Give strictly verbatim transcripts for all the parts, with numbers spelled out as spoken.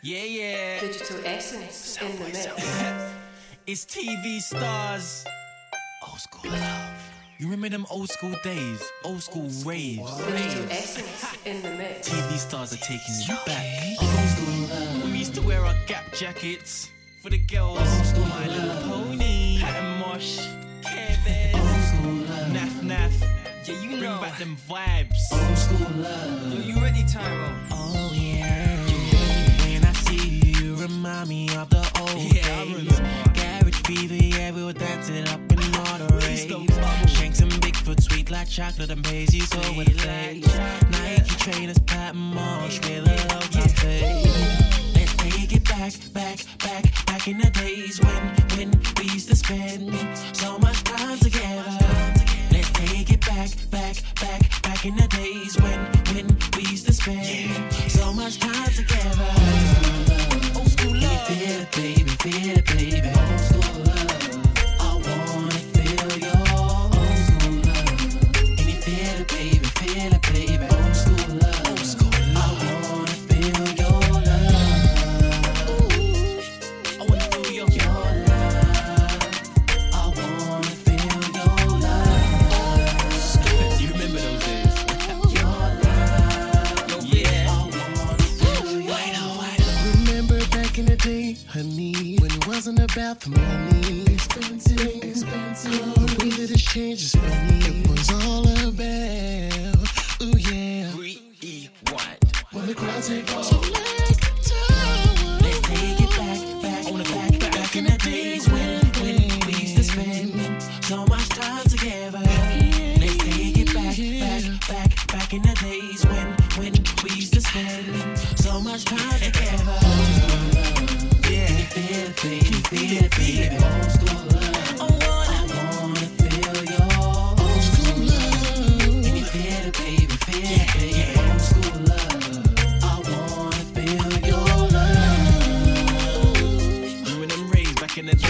Yeah, yeah. Digital Essence in the mix. It's T V stars. Old school love. You remember them old school days? Old school raves. Digital Essence in the mix. T V stars are taking you back. Old school love. We used to wear our Gap jackets. For the girls, My Little Pony, Pat and Mosh, Care Bears, Old school love. Naff Naff. Yeah, you know. Bring back them vibes. Old school love. Yo, you ready, Tyro? Oh yeah. When I see you, you remind me of the old yeah, days. Garage fever, yeah, we were dancing up in all the raves. Shanks and Bigfoot, sweet like chocolate and Paisley's over the face. Nike trainers, Pat and Mosh, with a low top face. Let's take it back, back, back, back in the days when, when we used to spend so much time together. Let's take it back, back, back, back in the days when, when we used to spend so much time together. Old school love. Can you feel it, baby, feel it, baby. Old school love. I wanna feel your old school love. Can you feel it, baby, feel it, baby. Old school love. Old school love. I wanna feel your love. Ooh. I wanna feel your, your love. I wanna feel your love. Do you remember those days? Your love. Yeah. I wanna feel your love. Remember back in the day, honey, when it wasn't about the money. Expensive, expensive. But we did exchange is funny. It was all about, ooh yeah. Rewind. When the crowd take off. So let's take it back, back, I wanna go back, back, back in the days when, when we used to spend so much time together. Let's take it back, back, back, back in the days when, when we used to spend so much time together. Yeah, feel it, baby, feel it, baby. Old school love. I wanna, I wanna feel your old school love. Can you feel it, baby, feel it, baby. Old school love. I wanna feel your love. Remember them rays back in the day? I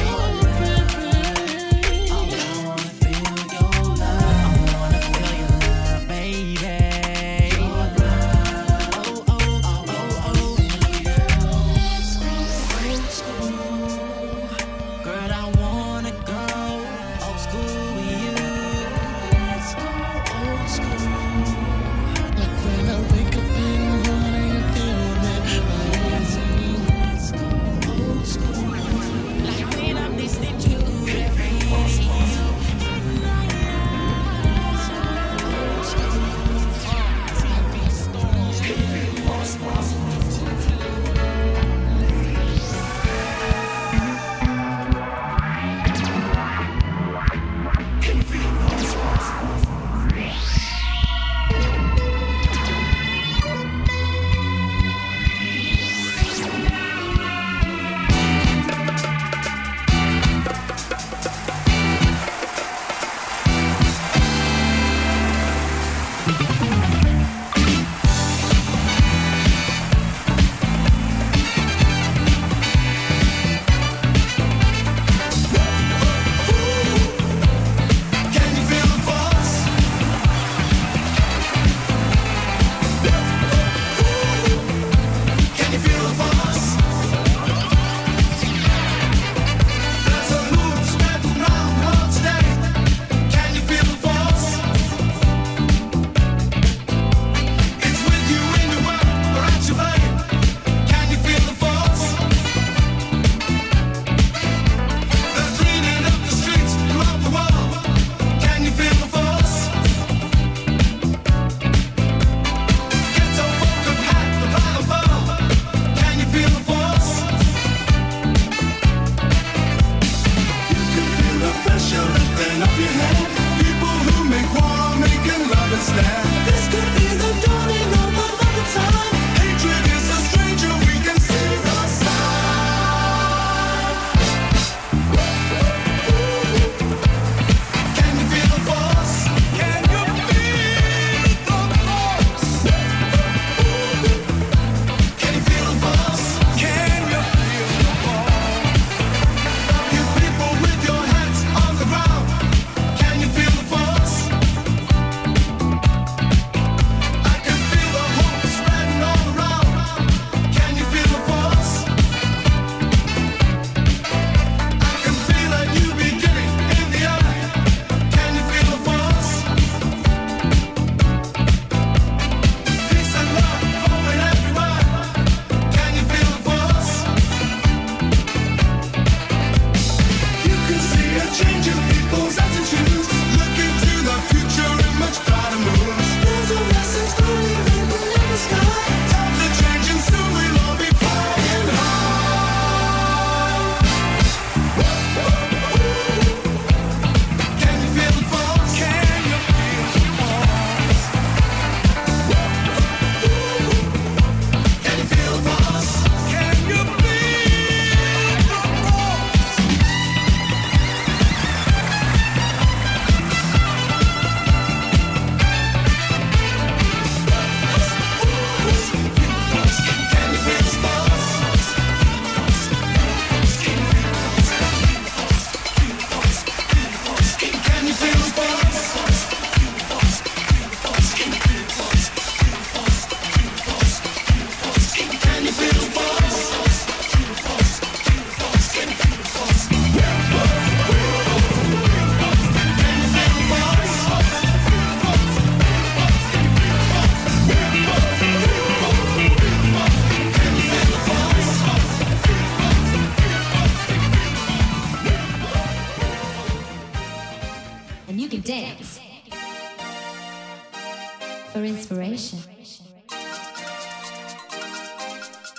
wanna feel your love. I wanna feel your love, baby. Your love. Oh, oh, oh, oh, oh. Girl, I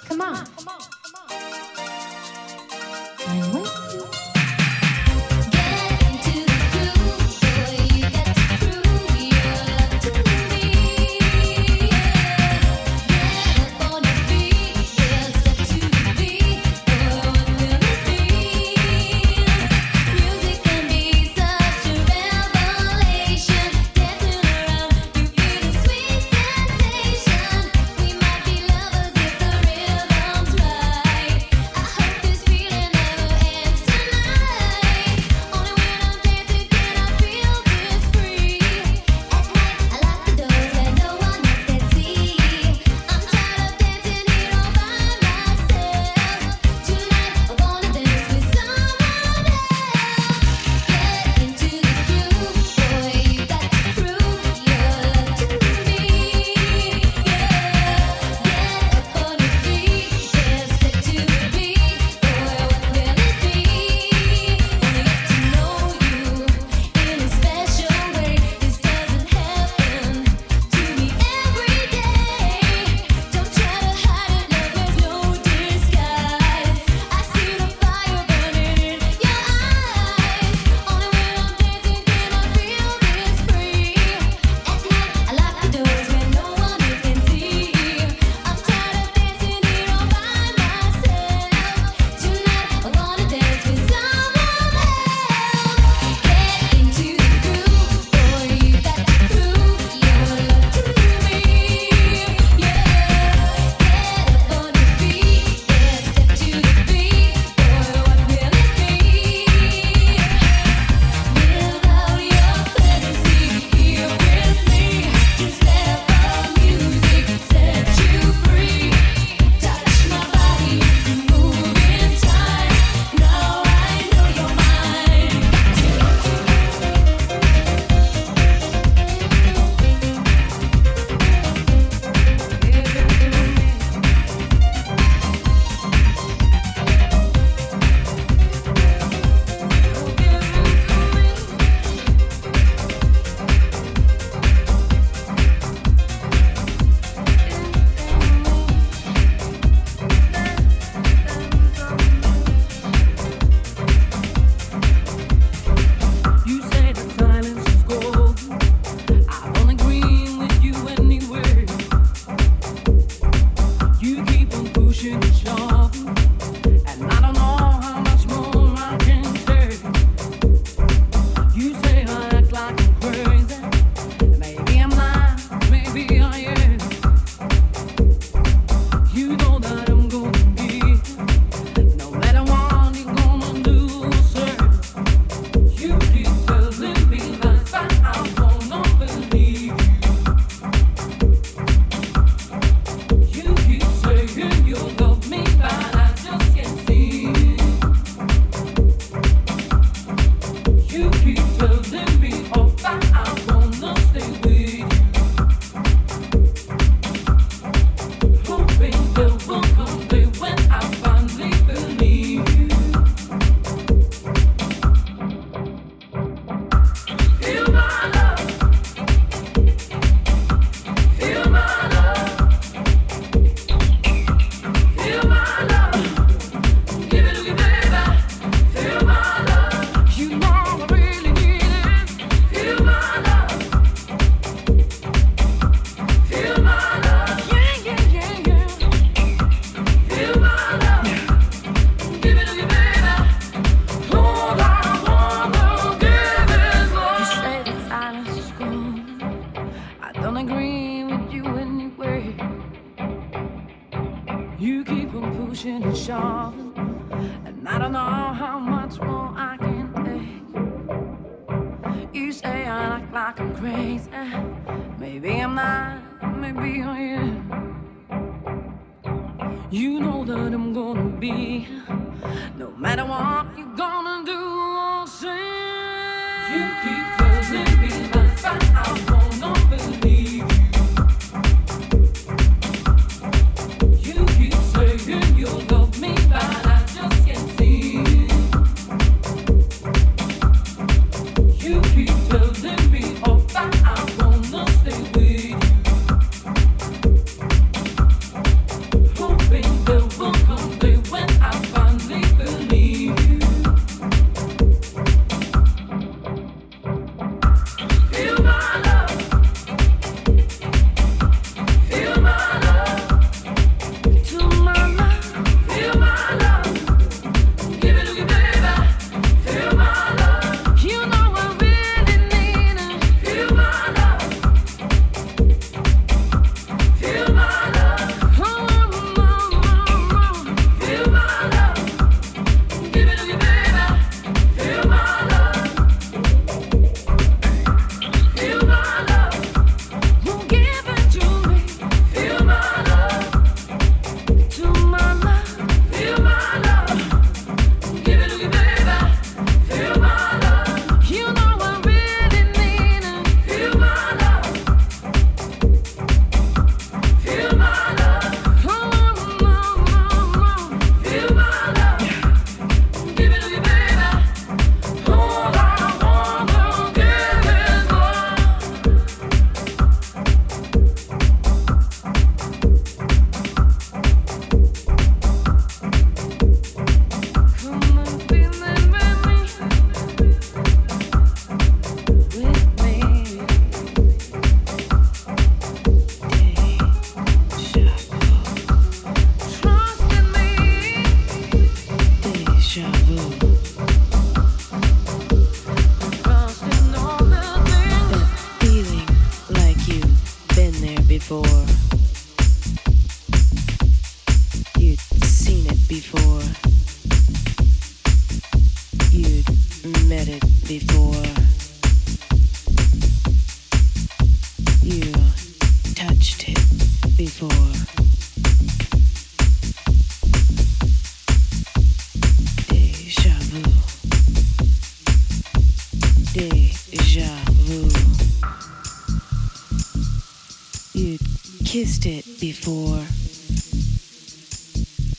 Come on. I'm waiting. pushing and shoving, and I don't know how much more I can take. You say I act like I'm crazy. Maybe I'm not, maybe I am. You know that I'm gonna be, no matter what you're gonna do or say. You keep telling me that I wanna believe you. You keep saying you love me, but I just can't see it. You keep telling me oh, that I wanna stay with you, hoping that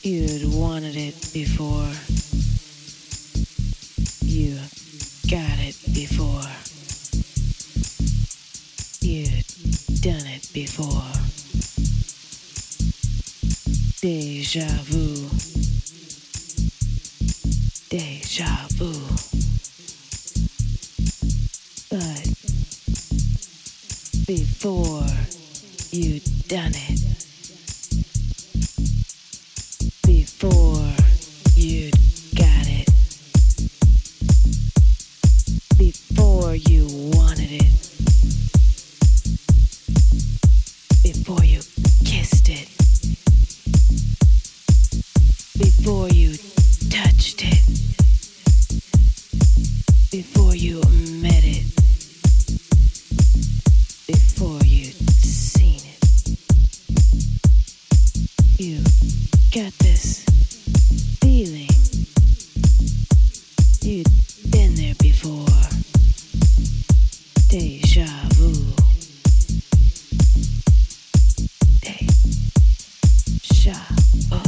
You'd wanted it before. You got it before. You'd done it before. Deja vu. Deja vu. But before you'd done it, before you'd got it, before you wanted it, before you kissed it, before you touched it, before you met it, before you'd seen it. You got this feeling. You'd been there before. Deja vu. Deja vu.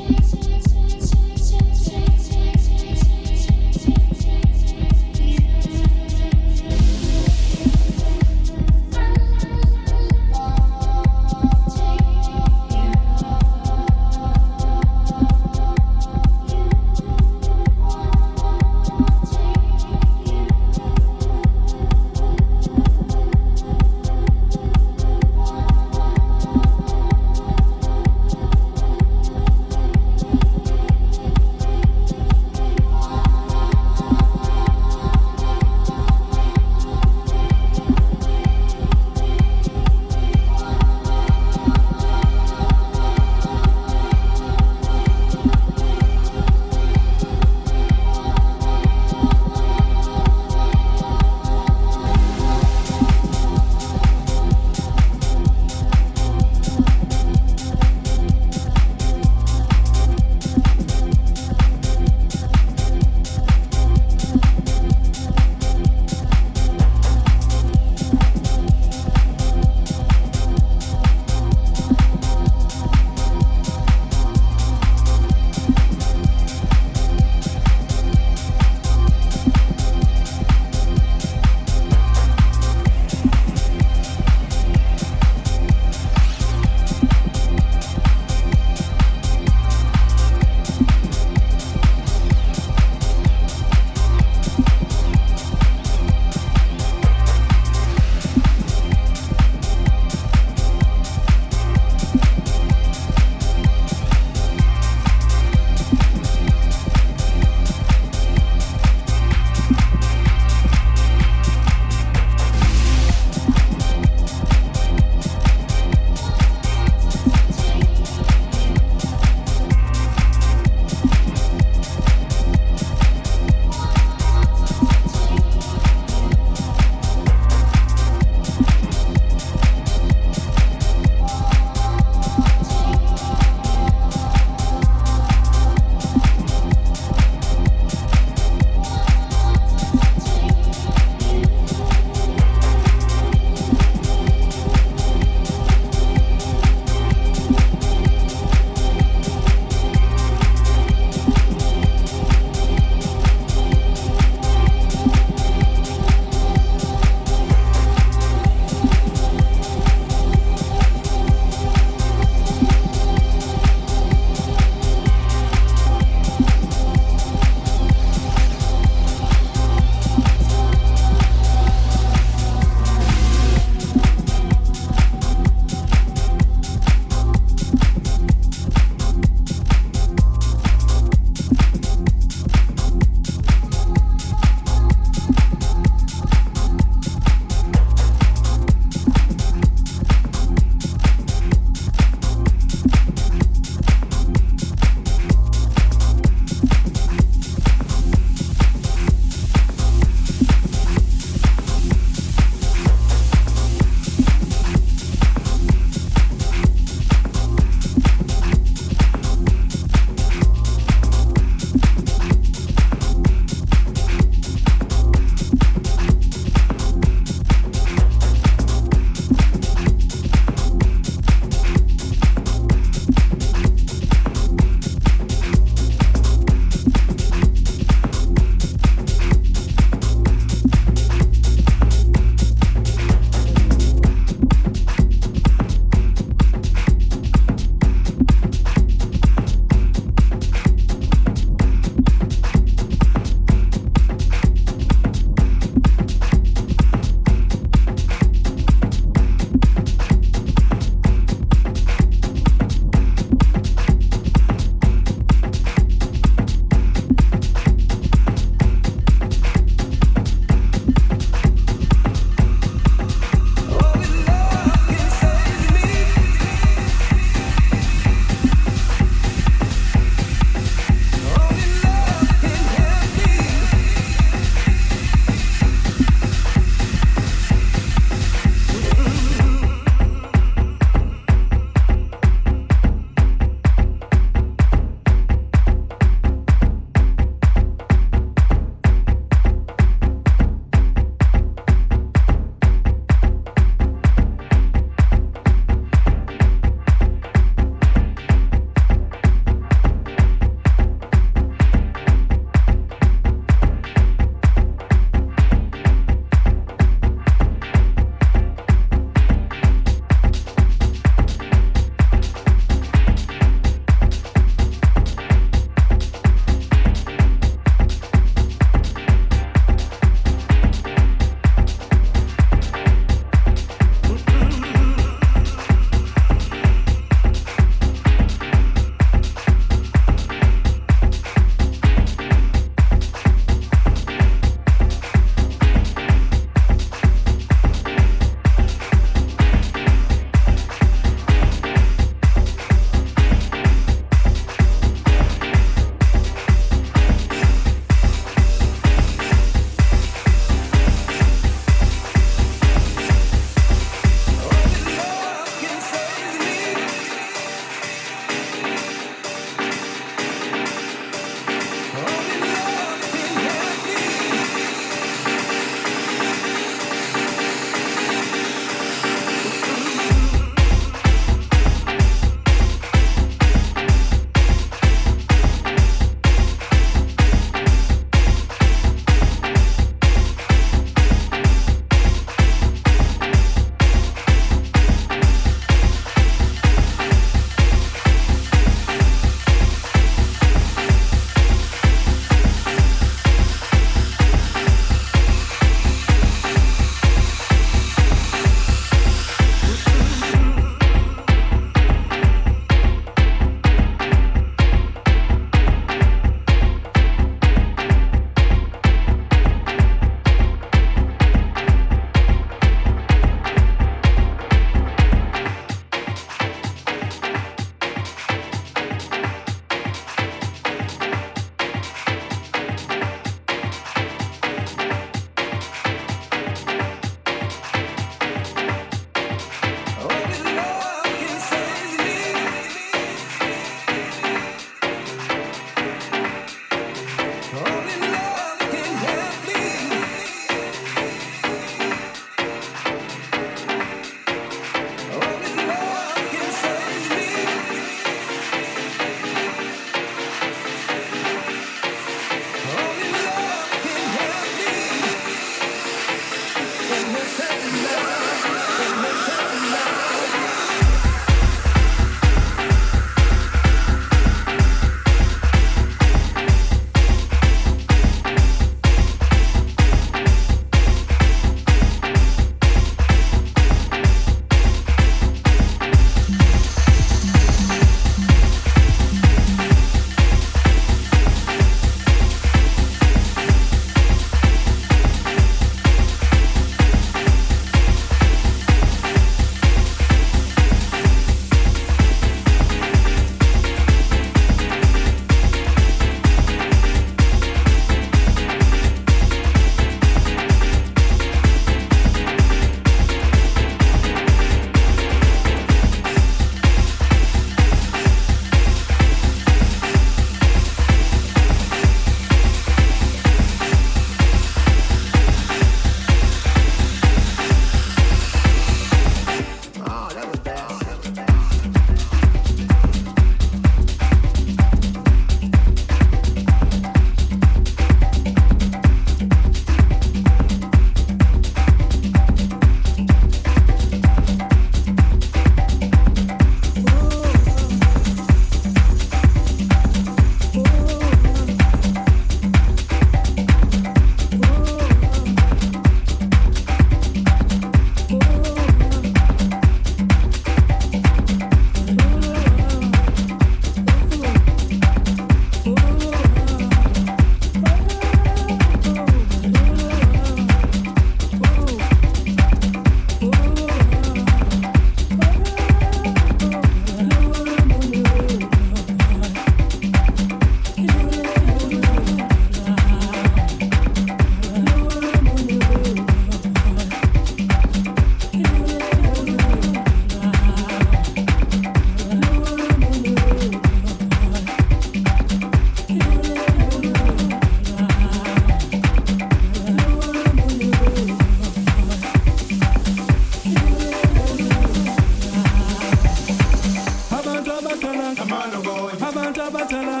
abatalang,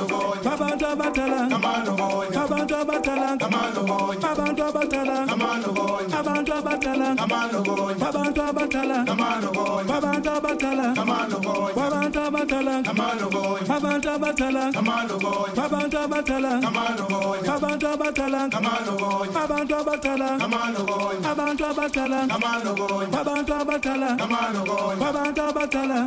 abantu abatalang, abantu abatalang, abantu abatalang, abantu abatalang, abantu abatalang, abantu abatalang, abantu abatalang, abantu abatalang, abantu abatalang, abantu abatalang, abantu abatalang, abantu abatalang, abantu abatalang, abantu abatalang.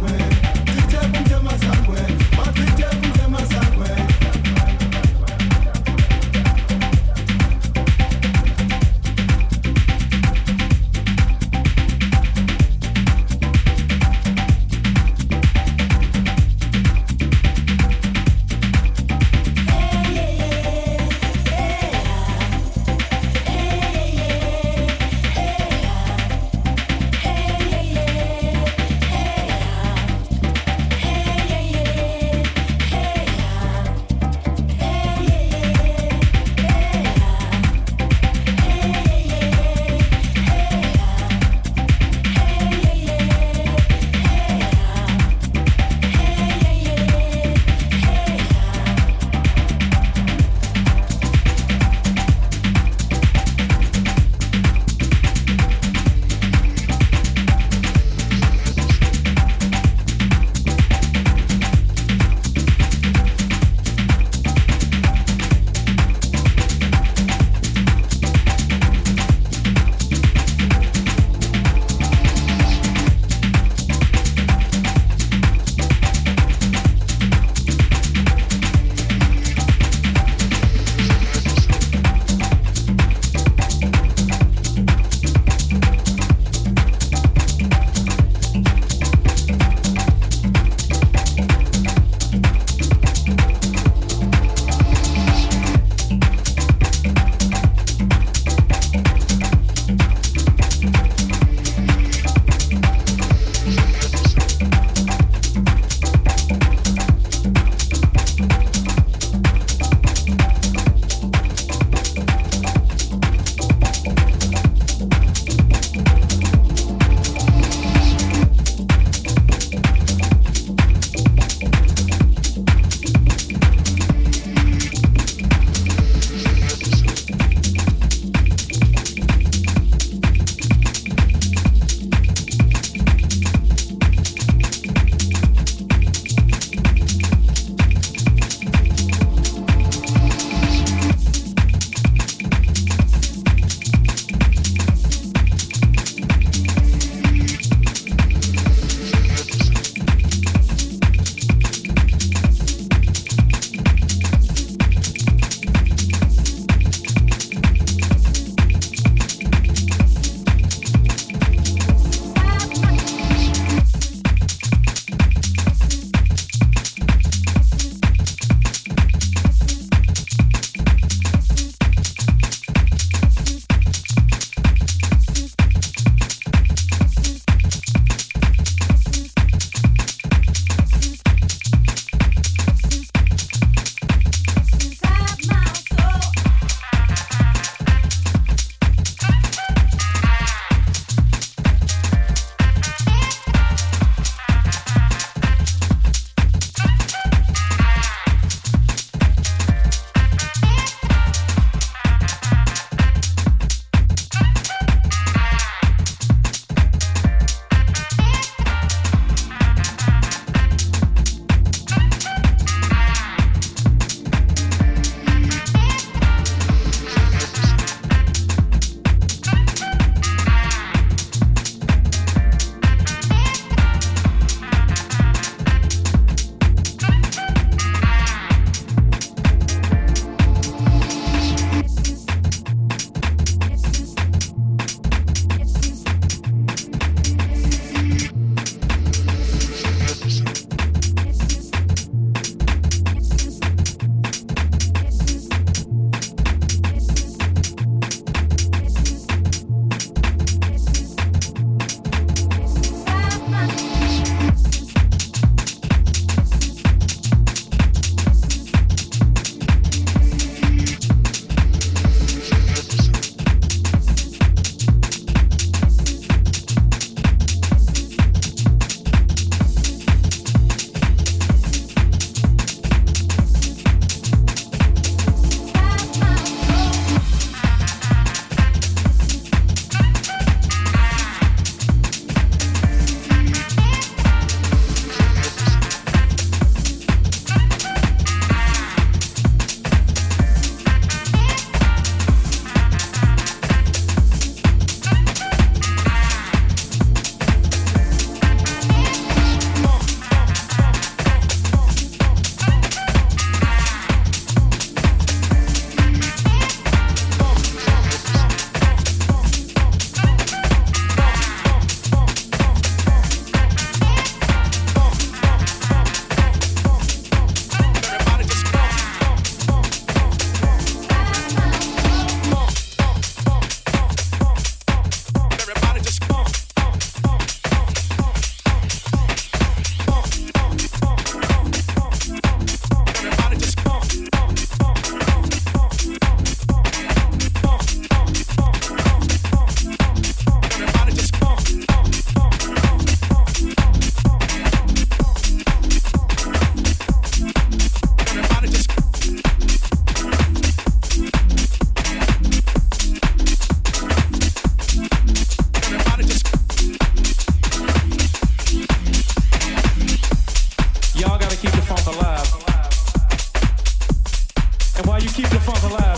Sangwe,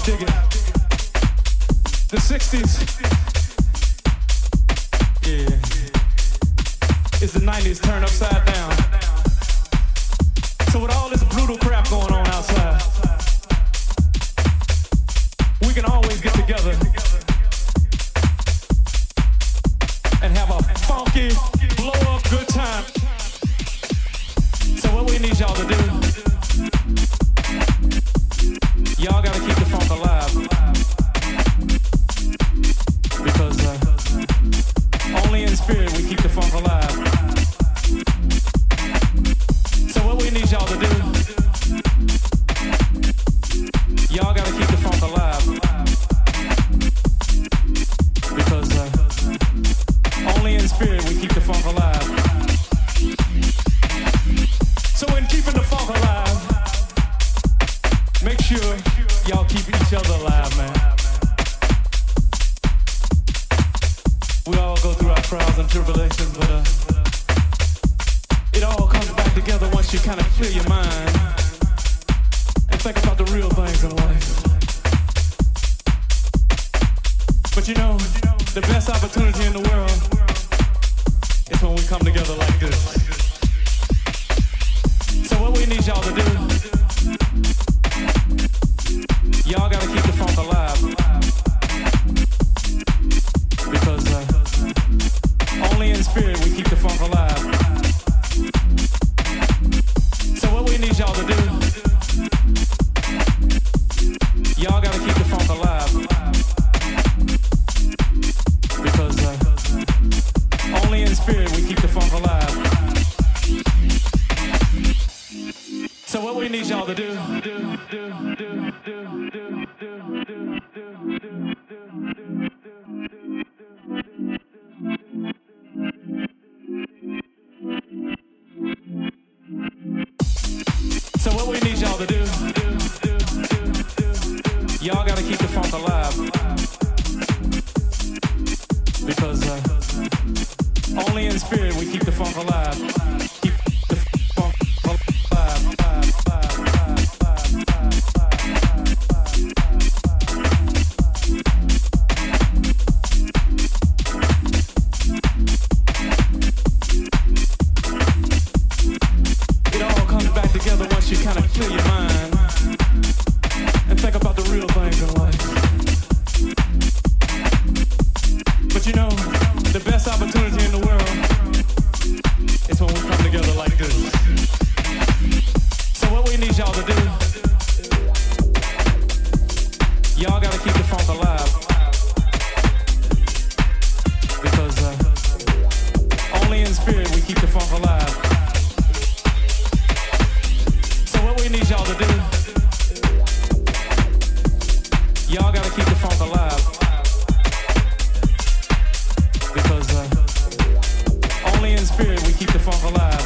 dig it. The sixties, yeah, is the nineties turned upside down. So with all this brutal crap going on outside, we can always get together and have a funky, blow up good time. So what we need y'all to do, y'all gotta keep the funk alive. Because uh, only in spirit we keep the funk alive. So what we need y'all to do, y'all gotta keep the funk alive. Because uh, only in spirit we keep the funk alive. So in keeping the funk alive, make sure y'all keep each other alive, man. We all go through our trials and tribulations, but uh, it all comes back together once you kind of clear your mind and think about the real things in life. But you know, the best opportunity in the world is when we come together like this. So what we need y'all to do, y'all gotta keep the funk alive. Because uh, only in spirit we keep the funk alive. So what we need y'all to do, y'all gotta keep the funk alive. Because uh, only in spirit we keep the funk alive. So what we need y'all to do, do, do, do, do, do, do, do, do, do. So what we need y'all to do, y'all gotta keep the funk alive. Because uh, only in spirit we keep the funk alive. Keep the funk alive. It all comes back together once you kind of clear your mind and think about the real things in life. But you know, the best opportunity in the world is when we come together like this. So what we need y'all to do, y'all gotta keep the funk alive. Because uh, only in spirit we keep the funk alive. So what we need y'all to do, y'all gotta keep the funk alive. Because uh, only in spirit we keep the funk alive.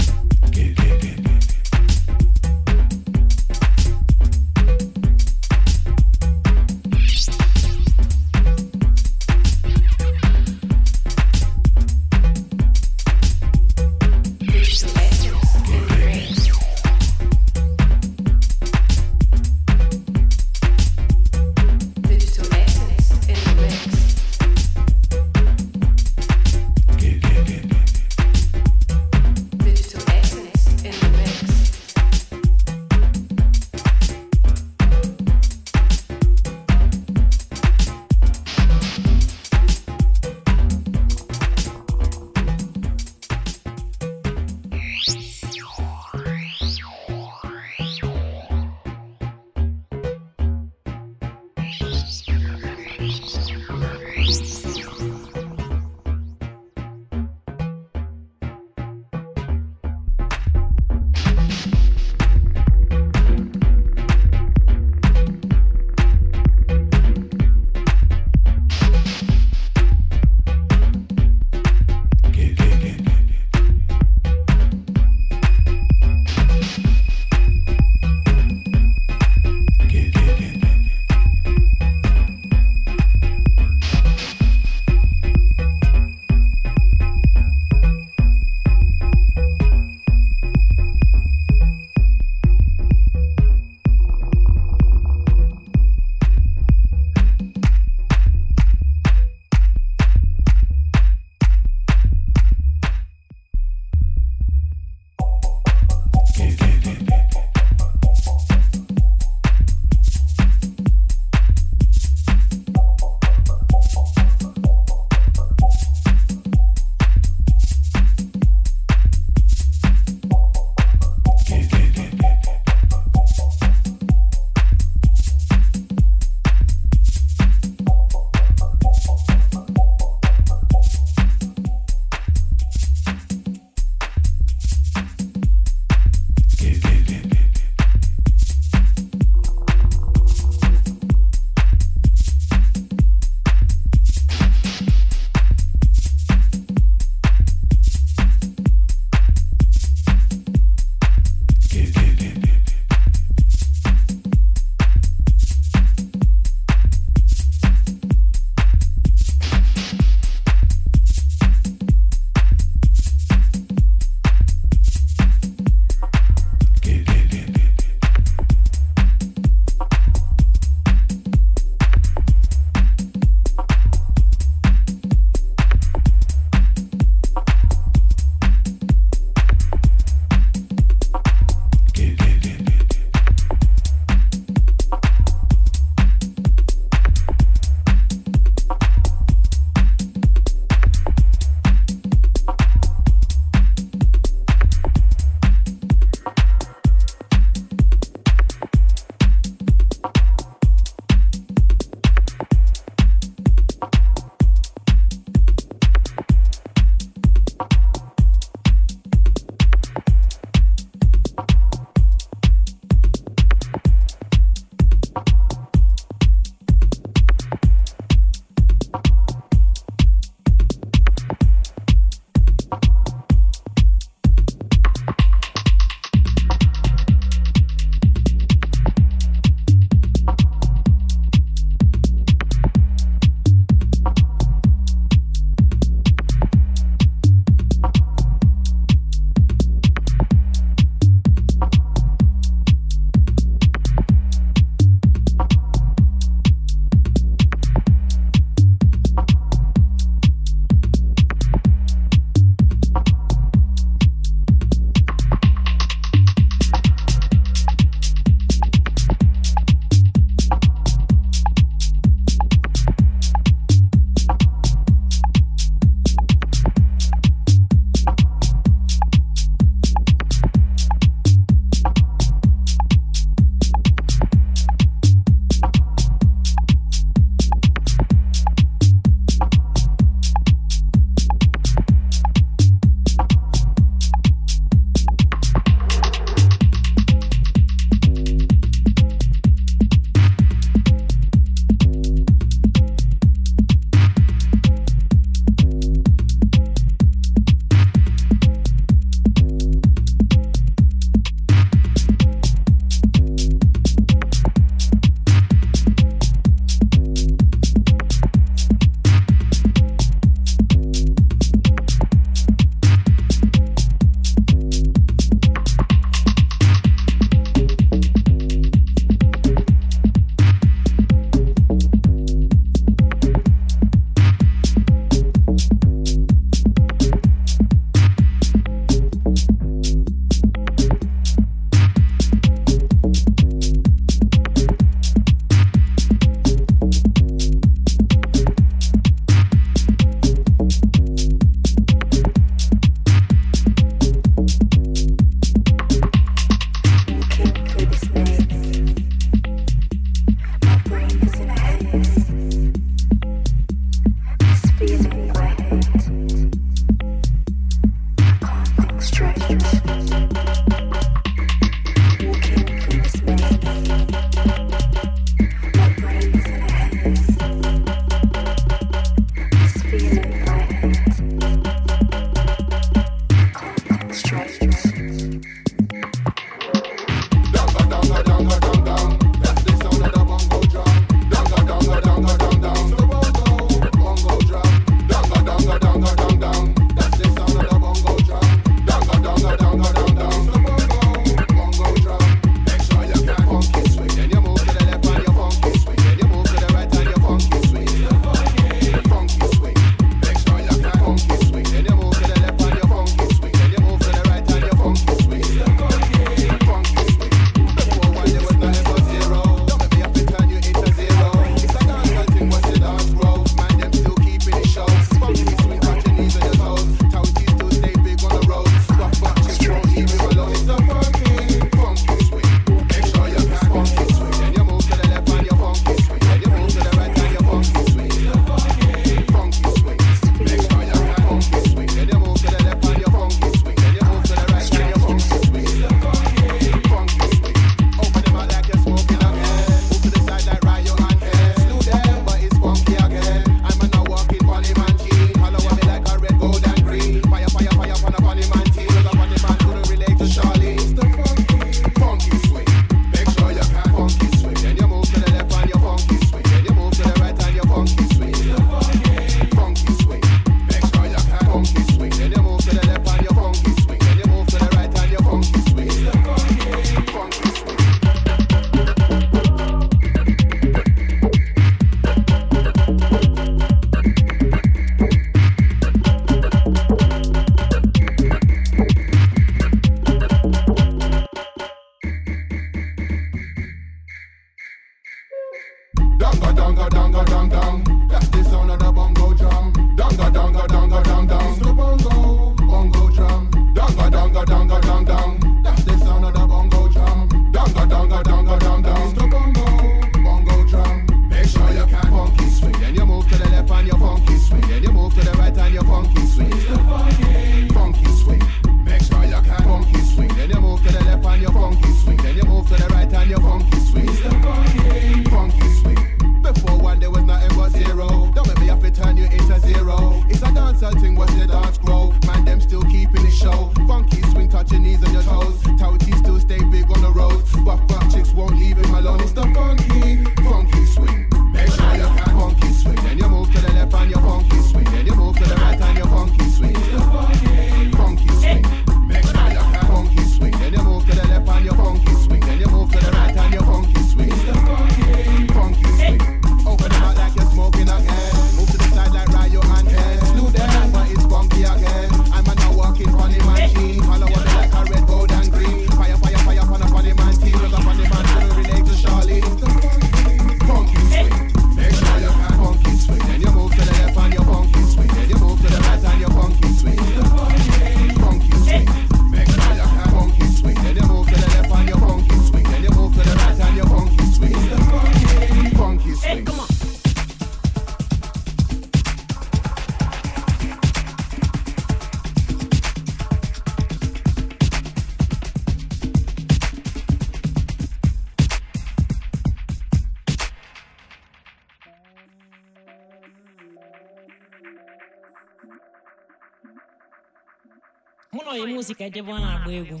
mụ na onye musika ejebe ọ na-agba egwu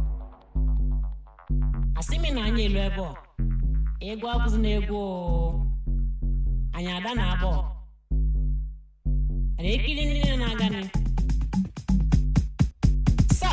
asị m na anyị elu ebe ọ egwu abụzi na egwu anyị ada na abụọ ana ekiri ndị na-aga nị sa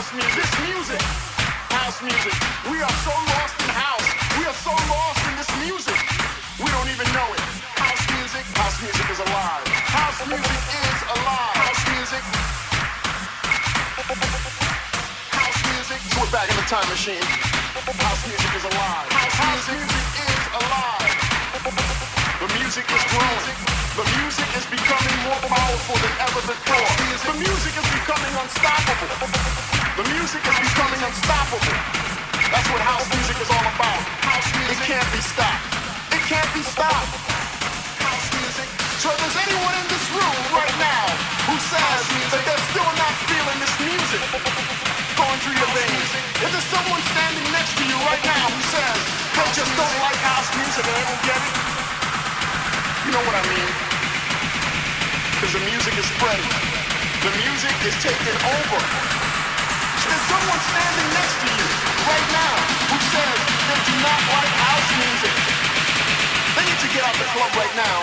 house music. This music, house music. We are so lost in house. We are so lost in this music. We don't even know it. House music, house music is alive. House music is alive. House music. House music. So we're back in the time machine. House music is alive. House, house music is alive. The music is growing. The music is becoming more powerful than ever before. The music is becoming unstoppable. The music is becoming unstoppable. That's what house music is all about. House music. It can't be stopped. It can't be stopped. House music. So if there's anyone in this room right now who says that they're still not feeling this music going through your veins, if there's someone standing next to you right now who says they just don't like house music and they don't get it, you know what I mean? Because the music is spreading. The music is taking over. There's someone standing next to you right now who says they do not like house music. They need to get out the club right now.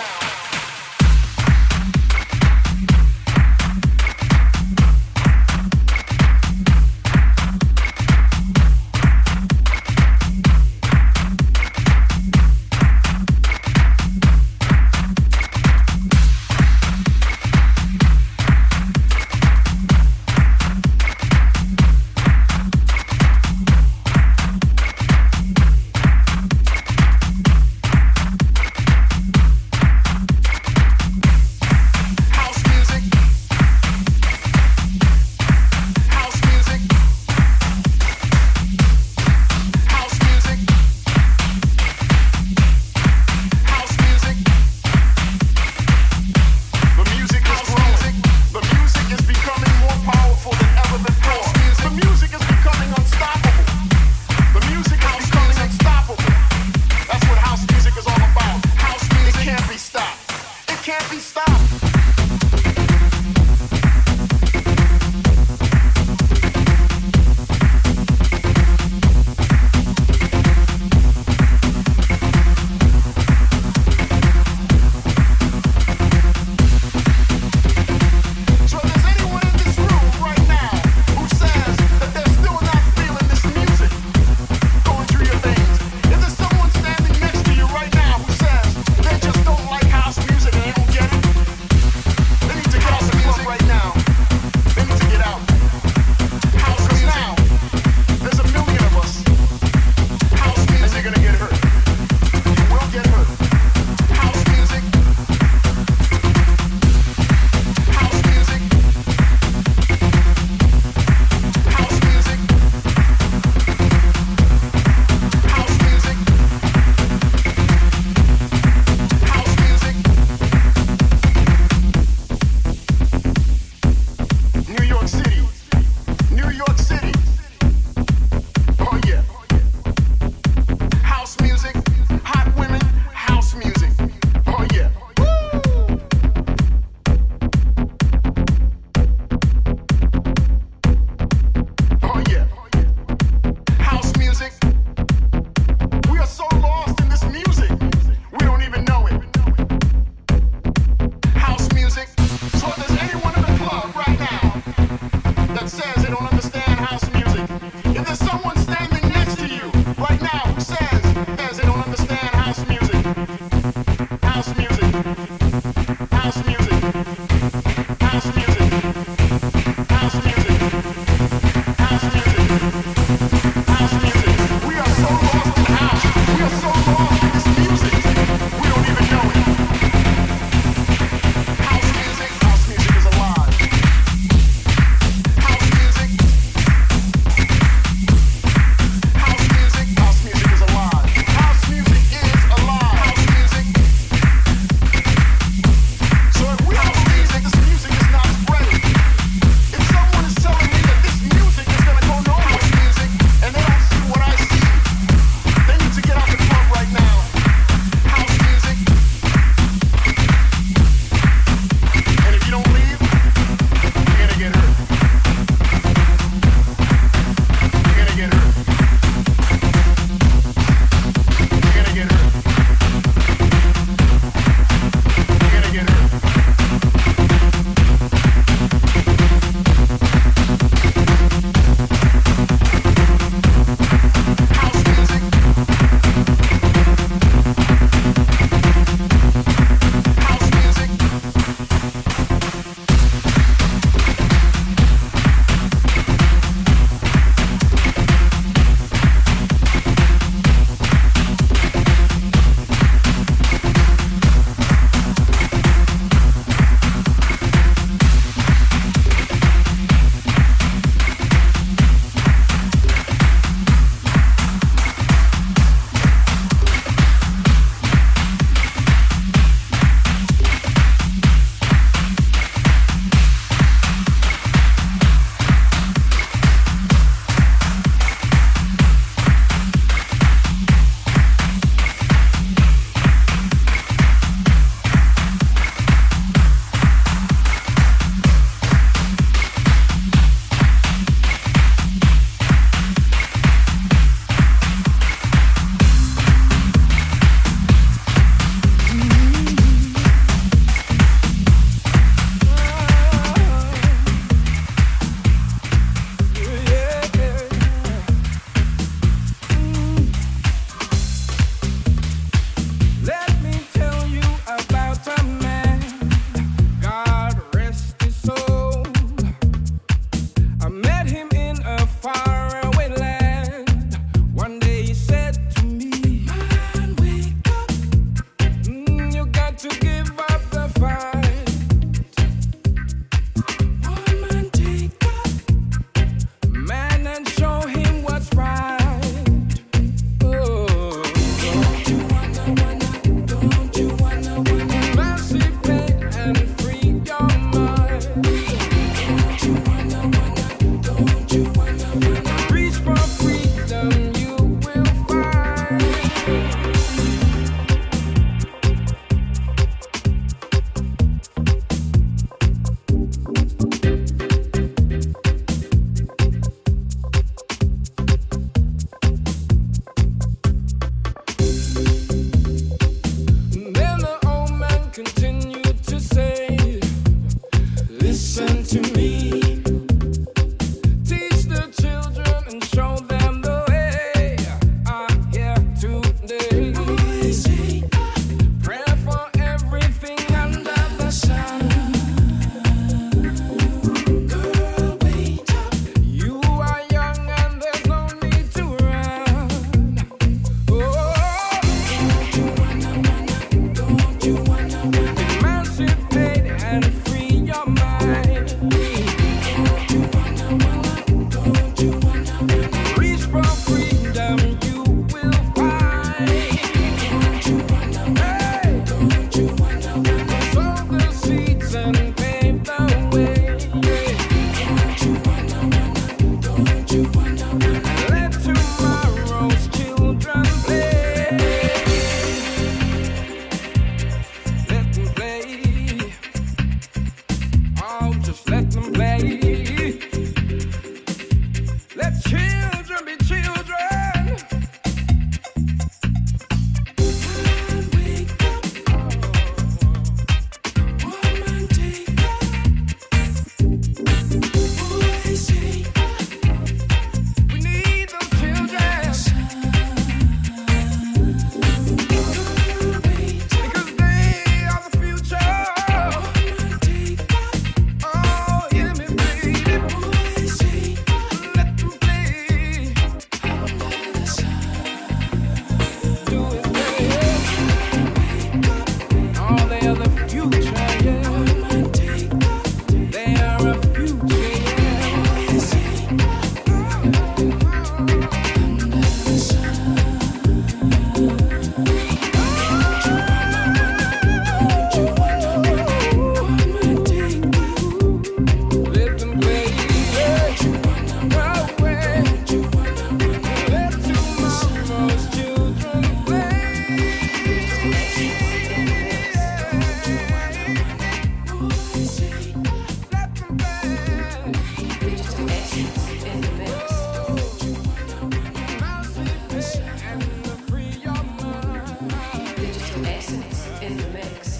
Essence in the mix.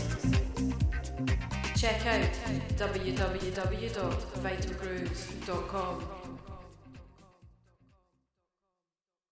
Check out w w w dot vital grooves dot com.